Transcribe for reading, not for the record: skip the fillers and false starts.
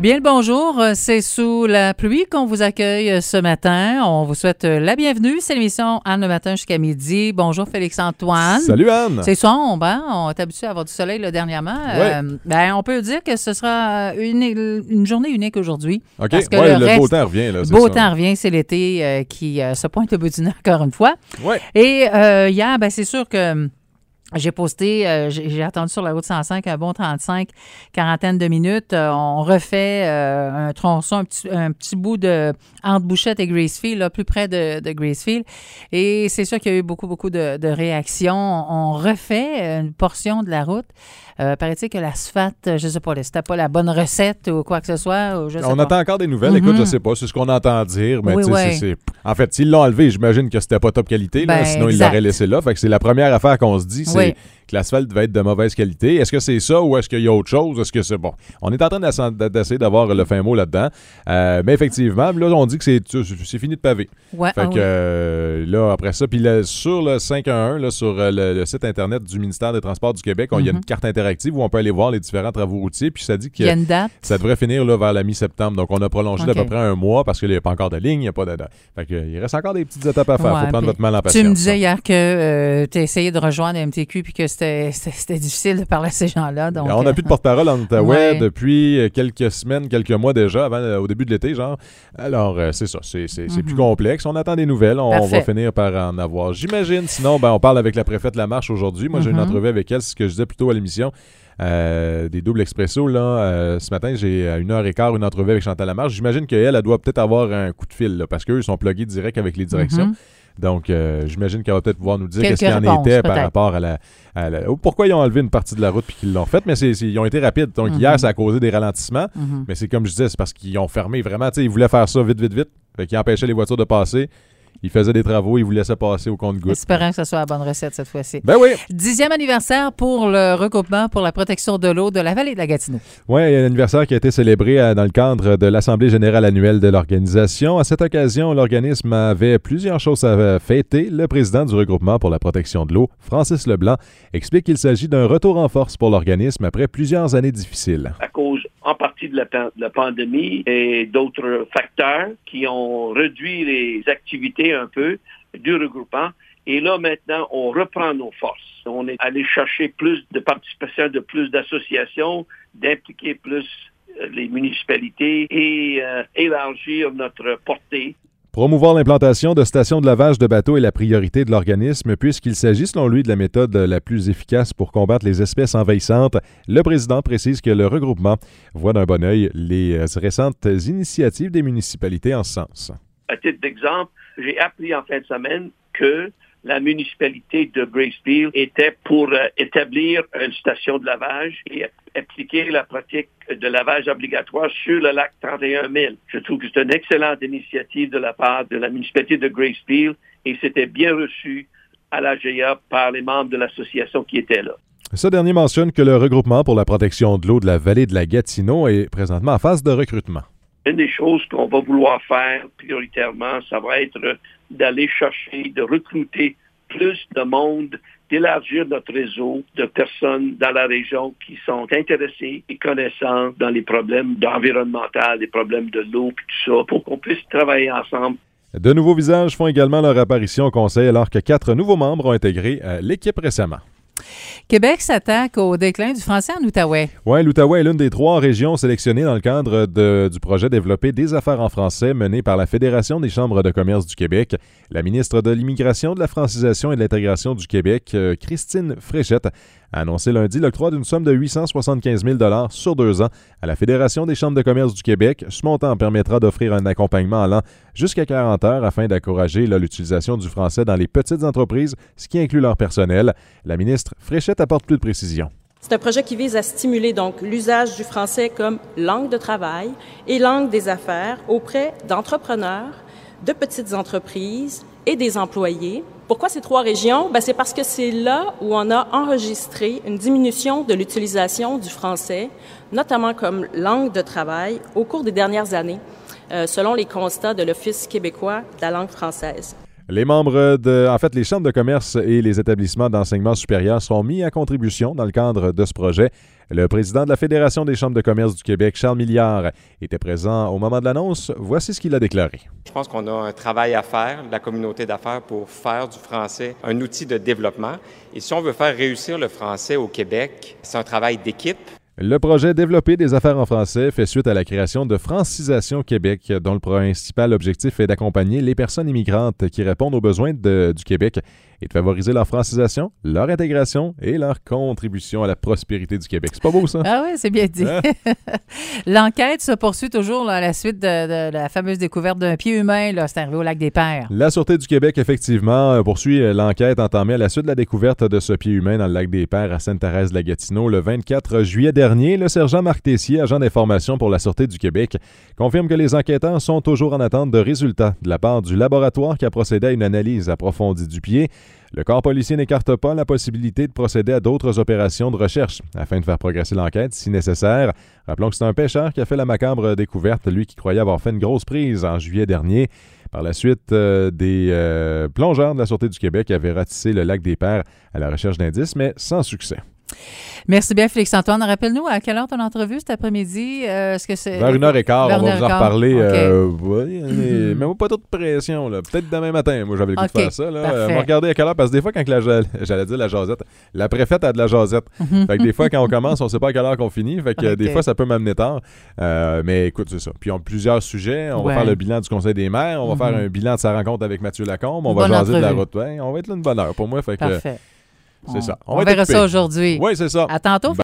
Bien le bonjour, c'est sous la pluie qu'on vous accueille ce matin. On vous souhaite la bienvenue. C'est l'émission Anne le matin jusqu'à midi. Bonjour Félix-Antoine. Salut Anne. C'est sombre, hein? On est habitué à avoir du soleil là, dernièrement. Ouais. On peut dire que ce sera une journée unique aujourd'hui. OK, parce que le beau temps revient. Là, le beau temps revient, c'est l'été qui se pointe au bout du nez encore une fois. Ouais. Et hier, c'est sûr que j'ai posté, j'ai attendu sur la route 105 un bon 35, quarantaine de minutes. On refait un tronçon, un petit bout de entre Bouchette et Gracefield, là, plus près de Gracefield. Et c'est sûr qu'il y a eu beaucoup de réactions. On refait une portion de la route. Paraît-il que l'asphalte, je ne sais pas, c'était pas la bonne recette ou quoi que ce soit. On attend encore des nouvelles. Écoute, je ne sais pas, c'est ce qu'on entend dire. Mais oui. En fait, s'ils l'ont enlevé, j'imagine que c'était pas top qualité. Là, sinon, ils l'auraient laissé là. Fait que c'est la première affaire qu'on se dit, c'est que l'asphalte devait être de mauvaise qualité. Est-ce que c'est ça ou est-ce qu'il y a autre chose? Est-ce que c'est bon? On est en train d'essayer d'avoir le fin mot là-dedans. Mais effectivement, là, on dit que c'est fini de paver. Ouais, fait que là, après ça, puis sur le 511, là, sur le site Internet du ministère des Transports du Québec, il y a une carte interactive où on peut aller voir les différents travaux routiers. Puis ça dit que ça devrait finir là, vers la mi-septembre. Donc, on a prolongé d'à peu près un mois parce qu'il n'y a pas encore de ligne, il n'y a pas de... Fait que, il reste encore des petites étapes à faire. Il faut prendre votre mal en patience. Tu me disais hier que tu as essayé de rejoindre MTQ puis que c'était difficile de parler à ces gens-là. Donc, on n'a plus de porte-parole en Outaouais depuis quelques semaines, quelques mois déjà, au début de l'été, genre. Alors, c'est ça. C'est plus complexe. On attend des nouvelles. On va finir par en avoir. J'imagine. Sinon, on parle avec la préfète Lamarche aujourd'hui. Moi, j'ai une entrevue avec elle, c'est ce que je disais plus tôt à l'émission. Des doubles expressos, là. Ce matin, j'ai à 1h15 une entrevue avec Chantal Lamarche. J'imagine qu'elle doit peut-être avoir un coup de fil, là, parce qu'eux, ils sont plugués direct avec les directions. Donc, j'imagine qu'elle va peut-être pouvoir nous dire qu'est-ce qu'il en était par rapport à pourquoi ils ont enlevé une partie de la route puis qu'ils l'ont faite, mais ils ont été rapides. Donc, hier, ça a causé des ralentissements, mais c'est comme je disais, c'est parce qu'ils ont fermé vraiment. Ils voulaient faire ça vite. Fait qu'ils empêchaient les voitures de passer. Ils faisaient des travaux, ils vous laissaient passer au compte-gouttes. Espérant que ce soit la bonne recette cette fois-ci. Ben oui. 10e anniversaire pour le regroupement pour la protection de l'eau de la vallée de la Gatineau. Oui, il y a un anniversaire qui a été célébré dans le cadre de l'Assemblée générale annuelle de l'organisation. À cette occasion, l'organisme avait plusieurs choses à fêter. Le président du regroupement pour la protection de l'eau, Francis Leblanc, explique qu'il s'agit d'un retour en force pour l'organisme après plusieurs années difficiles. À cause en partie de la pandémie et d'autres facteurs qui ont réduit les activités un peu du regroupement. Et là, maintenant, on reprend nos forces. On est allé chercher plus de participation de plus d'associations, d'impliquer plus les municipalités et élargir notre portée. Promouvoir l'implantation de stations de lavage de bateaux est la priorité de l'organisme puisqu'il s'agit, selon lui, de la méthode la plus efficace pour combattre les espèces envahissantes. Le président précise que le regroupement voit d'un bon œil les récentes initiatives des municipalités en ce sens. À titre d'exemple, j'ai appris en fin de semaine que la municipalité de Gracefield était pour établir une station de lavage et appliquer la pratique de lavage obligatoire sur le lac 31 000. Je trouve que c'est une excellente initiative de la part de la municipalité de Gracefield et c'était bien reçu à l'AGA par les membres de l'association qui étaient là. Ce dernier mentionne que le regroupement pour la protection de l'eau de la vallée de la Gatineau est présentement en phase de recrutement. Une des choses qu'on va vouloir faire prioritairement, ça va être d'aller chercher, de recruter plus de monde, d'élargir notre réseau de personnes dans la région qui sont intéressées et connaissantes dans les problèmes environnementaux, les problèmes de l'eau et tout ça, pour qu'on puisse travailler ensemble. De nouveaux visages font également leur apparition au Conseil alors que 4 nouveaux membres ont intégré l'équipe récemment. Québec s'attaque au déclin du français en Outaouais. Oui, l'Outaouais est l'une des 3 régions sélectionnées dans le cadre du projet Développer des affaires en français mené par la Fédération des chambres de commerce du Québec. La ministre de l'Immigration, de la Francisation et de l'Intégration du Québec, Christine Fréchette, a annoncé lundi l'octroi d'une somme de 875 000 $ sur 2 ans à la Fédération des chambres de commerce du Québec. Ce montant permettra d'offrir un accompagnement allant jusqu'à 40 heures afin d'encourager l'utilisation du français dans les petites entreprises, ce qui inclut leur personnel. La ministre Fréchette apporte plus de précisions. C'est un projet qui vise à stimuler donc l'usage du français comme langue de travail et langue des affaires auprès d'entrepreneurs, de petites entreprises et des employés. Pourquoi ces 3 régions? C'est parce que c'est là où on a enregistré une diminution de l'utilisation du français, notamment comme langue de travail, au cours des dernières années, selon les constats de l'Office québécois de la langue française. Les les chambres de commerce et les établissements d'enseignement supérieur sont mis à contribution dans le cadre de ce projet. Le président de la Fédération des chambres de commerce du Québec, Charles Milliard, était présent au moment de l'annonce. Voici ce qu'il a déclaré. Je pense qu'on a un travail à faire, de la communauté d'affaires, pour faire du français un outil de développement. Et si on veut faire réussir le français au Québec, c'est un travail d'équipe. Le projet Développer des affaires en français fait suite à la création de Francisation Québec, dont le principal objectif est d'accompagner les personnes immigrantes qui répondent aux besoins du Québec et de favoriser leur francisation, leur intégration et leur contribution à la prospérité du Québec. C'est pas beau, ça? Ah oui, c'est bien dit. Hein? L'enquête se poursuit toujours là, à la suite de la fameuse découverte d'un pied humain. Là, c'est arrivé au Lac-des-Pères. La Sûreté du Québec, effectivement, poursuit l'enquête entamée à la suite de la découverte de ce pied humain dans le Lac-des-Pères à Sainte-Thérèse-de-la-Gatineau le 24 juillet dernier. Le sergent Marc Tessier, agent d'information pour la Sûreté du Québec, confirme que les enquêteurs sont toujours en attente de résultats de la part du laboratoire qui a procédé à une analyse approfondie du pied. Le corps policier n'écarte pas la possibilité de procéder à d'autres opérations de recherche afin de faire progresser l'enquête si nécessaire. Rappelons que c'est un pêcheur qui a fait la macabre découverte, lui qui croyait avoir fait une grosse prise en juillet dernier. Par la suite, des plongeurs de la Sûreté du Québec avaient ratissé le Lac-des-Pères à la recherche d'indices, mais sans succès. Merci bien, Félix-Antoine. Rappelle-nous à quelle heure ton entrevue cet après-midi? Est-ce que c'est... Vers 1h15, on va vous en reparler. Okay. Mais pas trop de pression. Là. Peut-être demain matin, moi j'avais le goût de faire ça. Là. On va regarder à quelle heure, parce que des fois, quand j'allais dire la jasette, la préfète a de la jasette. Fait que des fois, quand on commence, on ne sait pas à quelle heure qu'on finit. Fait que des fois, ça peut m'amener tard. Mais écoute, c'est ça. Puis on a plusieurs sujets. On va faire le bilan du Conseil des maires. On va faire un bilan de sa rencontre avec Mathieu Lacombe. On va jaser de la route. On va être là une bonne heure pour moi. Fait que, parfait. C'est ça. On verra ça aujourd'hui. Oui, c'est ça. À tantôt.